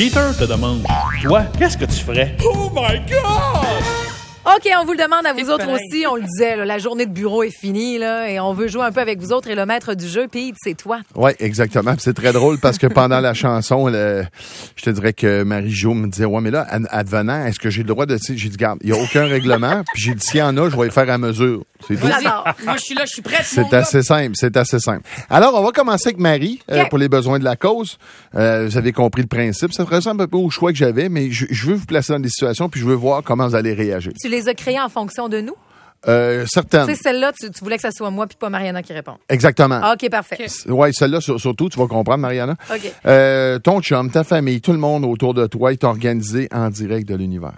Peter te demande, toi, qu'est-ce que tu ferais? Oh my God! OK, on vous le demande à vous autres aussi. On le disait, là, la journée de bureau est finie là, et on veut jouer un peu avec vous autres. Et le maître du jeu, Pete, c'est toi. Oui, exactement. Puis c'est très drôle parce que pendant la chanson, je te dirais que Marie-Jo me disait, ouais, mais là, advenant, est-ce que j'ai le droit de... J'ai dit, garde, il n'y a aucun règlement. Puis j'ai dit, s'il y en a, je vais le faire à mesure. C'est tout. Moi, je suis là, je suis prête. C'est assez simple, c'est assez simple. Alors, on va commencer avec Marie, pour les besoins de la cause. Vous avez compris le principe. Ça ressemble un peu au choix que j'avais, mais je veux vous placer dans des situations, puis je veux voir comment vous allez réagir. Tu les as créés en fonction de nous? Certaines. Tu sais, celle-là, tu voulais que ça soit moi puis pas Mariana qui répond. Exactement. Ah, OK, parfait. Oui, celle-là, surtout, tu vas comprendre, Mariana. OK. Ton chum, ta famille, tout le monde autour de toi est organisé en direct de l'univers.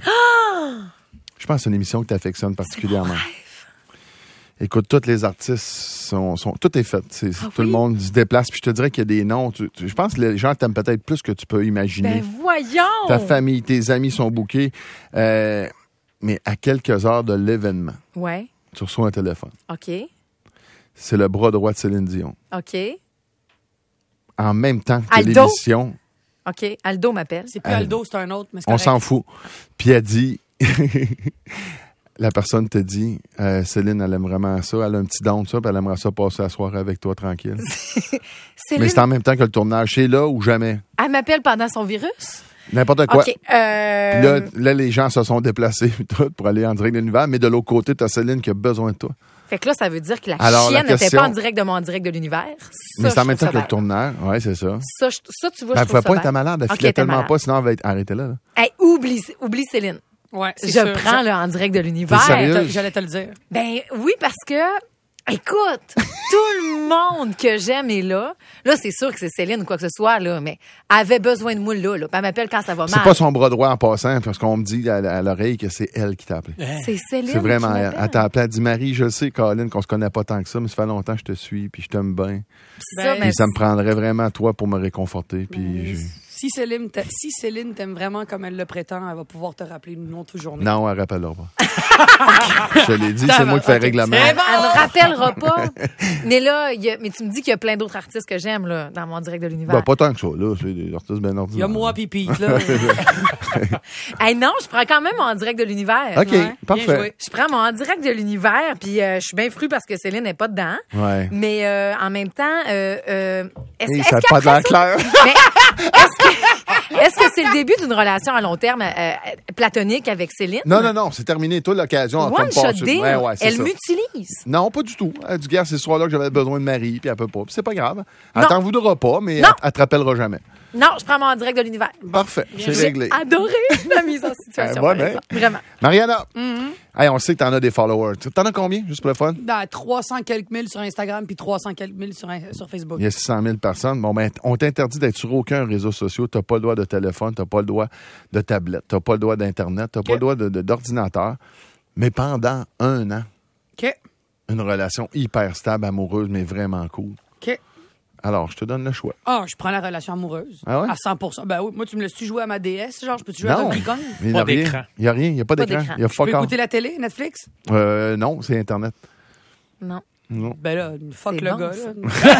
Je pense que c'est une émission que tu affectionnes particulièrement. Écoute, tous les artistes tout est fait. Tout le monde se déplace. Puis je te dirais qu'il y a des noms. Je pense que les gens t'aiment peut-être plus que tu peux imaginer. Ben voyons! Ta famille, tes amis sont bookés. Mais à quelques heures de l'événement, Ouais. tu reçois un téléphone. OK. C'est le bras droit de Céline Dion. OK. En même temps que Aldo? l'émission, OK. Aldo m'appelle. C'est plus Aldo, c'est un autre, mais c'est on correct. s'en fout. Puis elle dit... La personne te dit, Céline, elle aime vraiment ça, elle a un petit don de ça, puis elle aimerait ça passer la soirée avec toi tranquille. Céline, Mais c'est en même temps que le tournage. C'est là ou jamais. elle m'appelle pendant son virus? N'importe quoi. OK. Puis là, les gens se sont déplacés tout, pour aller en direct de l'univers, mais de l'autre côté, t'as Céline qui a besoin de toi. Fait que là, ça veut dire que la Alors, la chienne n'était question- pas en direct de mon direct de l'univers. Mais c'est en même temps ça que le tournage. Oui, c'est ça. Ça, tu vois, Ben, je elle trouve pouvait ça pas être bien. malade, elle OK, filait elle était tellement malade. pas, sinon elle va être arrêtée là. Hey, oublie Céline. Ouais, c'est Je sûr. prends là, en direct de l'univers. T'es sérieux? J'allais te le dire. Ben oui, parce que, écoute, tout le monde que j'aime est là. Là, c'est sûr que c'est Céline ou quoi que ce soit, là, mais elle avait besoin de moi là. Puis elle m'appelle quand ça va mal. C'est pas son bras droit en passant, parce qu'on me dit à l'oreille que c'est elle qui t'a appelé. C'est Céline. C'est vraiment qui elle. m'appelle. Elle t'a appelé, elle dit Marie, je sais, Colin, qu'on se connaît pas tant que ça, mais ça fait longtemps que je te suis, puis je t'aime bien. Puis ça, Ben, ben, Puis ça me prendrait vraiment toi pour me réconforter. Puis Si Céline t'aime vraiment comme elle le prétend, elle va pouvoir te rappeler une autre journée. non, elle rappellera pas. Je te l'ai dit, c'est moi qui fais le règlement. Elle me rappellera pas. Mais là, mais tu me dis qu'il y a plein d'autres artistes que j'aime là, dans mon direct de l'univers. Ben, pas tant que ça, là. C'est des artistes bien ordinaires. Il y a moi pis Pete, là. Hey, non, je prends quand même mon direct de l'univers. OK, Ouais, bien parfait. joué. Je prends mon en direct de l'univers, puis je suis bien fru parce que Céline n'est pas dedans. Ouais. Mais en même temps, est-ce Hey, est-ce ça n'a pas qu'après l'air clair. Mais est-ce que c'est le début d'une relation à long terme platonique avec Céline? Non, c'est terminé. Toi, l'occasion. en One fin de shot passer. deal. Ouais, c'est Elle ça. m'utilise. Non, pas du tout. Elle dit, gars, c'est ce soir-là que j'avais besoin de Marie, puis elle peut pas. Puis c'est pas grave. Elle Non. t'en voudra pas, mais Non. elle te rappellera jamais. Non, je prends mon en direct de l'univers. Parfait, c'est J'ai réglé. adoré la mise en situation. Ouais, par ben. exemple. Vraiment. Mariana, hey, on sait que t'en as des followers. T'en as combien, juste pour le fun? Dans 300 quelques mille sur Instagram puis 300 quelques mille sur Facebook. Il y a 600 000 personnes. Bon, ben, on t'interdit d'être sur aucun réseau social. T'as pas le droit de téléphone, t'as pas le droit de tablette, t'as pas le droit d'Internet, t'as pas le droit d'ordinateur. Mais pendant 1 an, OK. une relation hyper stable, amoureuse, mais vraiment cool. OK. Alors, je te donne le choix. Ah, je prends la relation amoureuse. Ah ouais? À 100%. Ben oui, moi, tu me laisses-tu jouer à ma DS? Genre, je peux-tu jouer à Non, Donkey Kong? il n'y a Pas rien. d'écran. Il n'y a rien, il n'y a pas Pas d'écran. d'écran. Il y a Je peux fuck all. écouter la télé, Netflix? Non, c'est Internet. Non. Non. Ben là, fuck C'est le bon, gars, ça.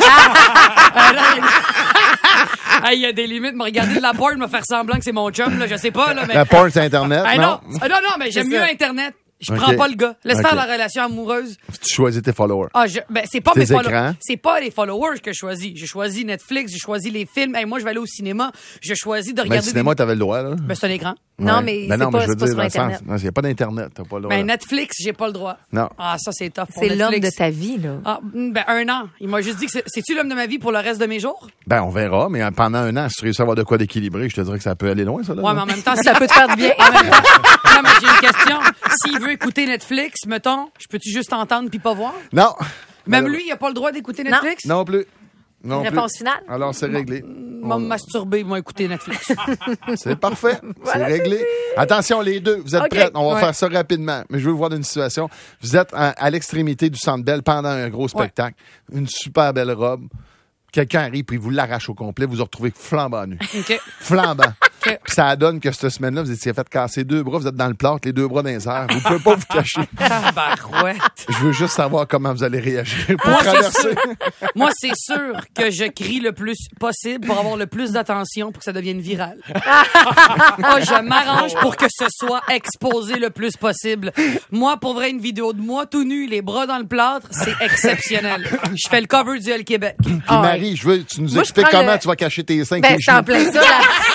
là. Il y a des limites. Me regarder de la porn, me faire semblant que c'est mon chum, là, je sais pas, là, mais... La porn, c'est Internet. Ah, non. non, mais j'aime C'est mieux ça. Internet. Je OK. prends pas le gars. Laisse OK. faire la relation amoureuse. Tu choisis tes followers. Ah, c'est pas Tes mes followers. écrans. C'est pas les followers que je choisis. Je choisis Netflix, je choisis les films. Hey, moi, je vais aller au cinéma. Je choisis de Mais le regarder cinéma, t'avais le droit, là. Ben, c'est un écran. Non, Ouais. mais Ben c'est non, pas- mais je veux c'est pas dire, sur dans le sens. Internet. Non, il n'y a pas d'Internet, t'as pas le droit. Ben, Netflix, j'ai pas le droit. Non. Ah, ça, c'est tough pour C'est l'homme de Netflix. ta vie, là. Ah, ben, 1 an. Il m'a juste dit que c'est-tu l'homme de ma vie pour le reste de mes jours? Ben, on verra, mais pendant 1 an, si tu réussis à avoir de quoi d'équilibrer, je te dirais que ça peut aller loin, ça, là. Ouais, mais en même temps, Ça peut te faire du bien. En même temps, non, mais j'ai une question. S'il veut écouter Netflix, mettons, je peux-tu juste entendre puis pas voir? Non. Même Ben, lui, il a pas le droit d'écouter Netflix? Non plus. Non plus. Réponse finale? Alors, c'est réglé. M'a masturbé, m'a écouté Netflix. C'est parfait. C'est réglé. Attention, les deux, vous êtes OK. prêts? On va Ouais. faire ça rapidement. Mais je veux vous voir d'une situation. Vous êtes à l'extrémité du Centre Bell pendant un gros spectacle. Une super belle robe. Quelqu'un arrive puis il vous l'arrache au complet. Vous vous retrouvez flambant nu. OK. Flambant. OK. Puis ça donne que cette semaine-là, vous étiez fait casser 2 bras, vous êtes dans le plâtre, les 2 bras dans les airs. Vous pouvez pas vous cacher. Tabarouette. Je veux juste savoir comment vous allez réagir pour Moi, traverser. Moi, c'est sûr que je crie le plus possible pour avoir le plus d'attention pour que ça devienne viral. Moi, je m'arrange pour que ce soit exposé le plus possible. Moi, pour vrai, une vidéo de moi tout nu, les bras dans le plâtre, c'est exceptionnel. Je fais le cover du L Québec. Puis Marie, je veux tu nous Moi, je expliques prends comment le- tu vas cacher tes seins. Ben, avec tes c'est en genoux. plein ça.